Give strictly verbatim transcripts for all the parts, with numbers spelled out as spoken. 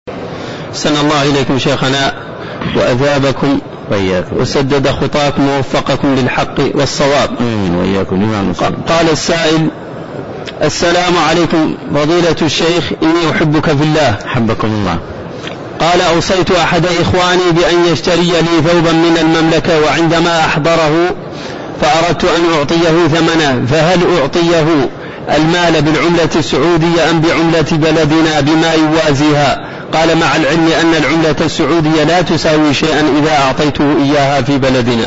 أحسن الله إليكم شيخنا وأثابكم وإياكم وسدد خطاكم ووفقكم للحق والصواب. آمين وإياكم. قال السائل: السلام عليكم فضيلة الشيخ، إني أحبك في الله. حبكم الله. قال: أوصيت أحد إخواني بأن يشتري لي ثوبا من المملكة، وعندما أحضره فأردت أن أعطيه ثمنه، فهل أعطيه المال بالعملة السعودية أم بعملة بلدنا بما يوازيها؟ قال: مع العلم أن العملة السعودية لا تساوي شيئا إذا أعطيته إياها في بلدنا.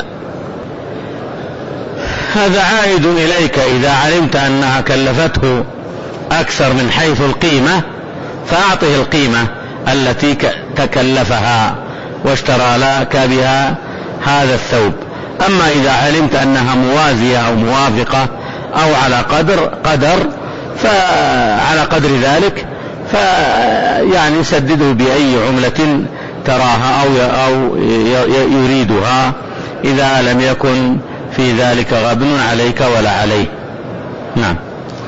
هذا عائد إليك إذا علمت أنها كلفته أكثر من حيث القيمة فأعطه القيمة التي تكلفها واشترى لك بها هذا الثوب. أما إذا علمت أنها موازية أو موافقة أو على قدر قدر فعلى قدر ذلك فيعني سدده بأي عملة تراها أو أو يريدها إذا لم يكن في ذلك غبن عليك ولا عليه. نعم.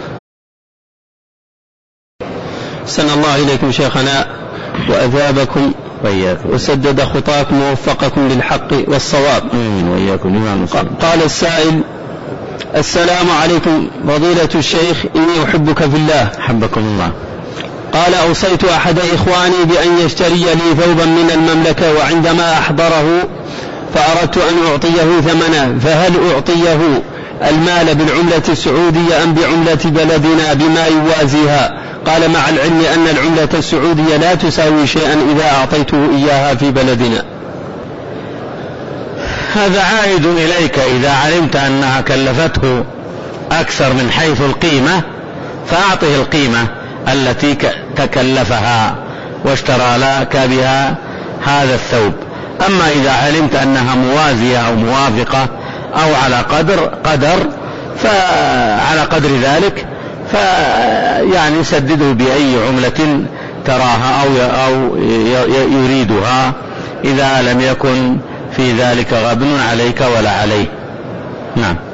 أحسن الله إليكم شيخنا وأثابكم وإياكم وسدد خطاكم ووفقكم للحق والصواب. آمين وإياكم. قال السائل: السلام عليكم فضيلة الشيخ، إني أحبك في الله. حبكم الله. قال: أوصيت أحد إخواني بأن يشتري لي ثوبا من المملكة، وعندما أحضره فأردت أن أعطيه ثمنه، فهل أعطيه المال بالعملة السعودية أم بعملة بلدنا بما يوازيها؟ قال: مع العلم أن العملة السعودية لا تساوي شيئا إذا أعطيته إياها في بلدنا. هذا عائد إليك إذا علمت أنها كلفته أكثر من حيث القيمة فأعطه القيمة التي تكلفها واشترى لك بها هذا الثوب. أما إذا علمت أنها موازية أو موافقة أو على قدر قدر فعلى قدر ذلك فيعني سدده بأي عملة تراها أو أو يريدها إذا لم يكن في ذلك غبن عليك ولا عليه. نعم.